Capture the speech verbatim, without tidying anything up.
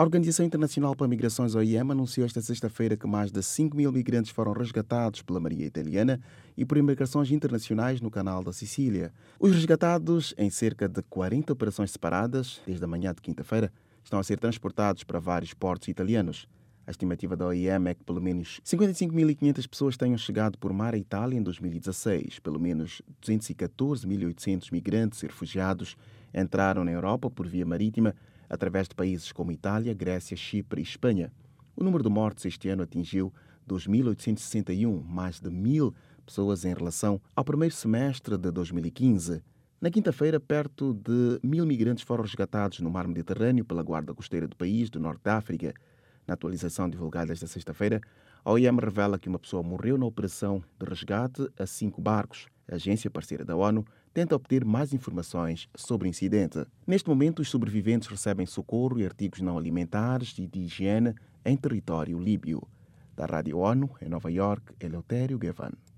A Organização Internacional para Migrações, O I M, anunciou esta sexta-feira que mais de cinco mil migrantes foram resgatados pela Marinha Italiana e por embarcações internacionais no Canal da Sicília. Os resgatados, em cerca de quarenta operações separadas, desde a manhã de quinta-feira, estão a ser transportados para vários portos italianos. A estimativa da O I M é que pelo menos cinquenta e cinco mil e quinhentas pessoas tenham chegado por mar à Itália em dois mil e dezasseis. Pelo menos duzentos e catorze mil e oitocentos migrantes e refugiados entraram na Europa por via marítima, através de países como Itália, Grécia, Chipre e Espanha. O número de mortes este ano atingiu dois mil oitocentos e sessenta e um, mais de mil pessoas em relação ao primeiro semestre de dois mil e quinze. Na quinta-feira, perto de mil migrantes foram resgatados no mar Mediterrâneo pela Guarda Costeira do país, do Norte da África. Na atualização divulgada esta sexta-feira, a O I M revela que uma pessoa morreu na operação de resgate a cinco barcos. A agência parceira da ONU tenta obter mais informações sobre o incidente. Neste momento, os sobreviventes recebem socorro e artigos não alimentares e de higiene em território líbio. Da Rádio ONU, em Nova York, Eleutério Gavan.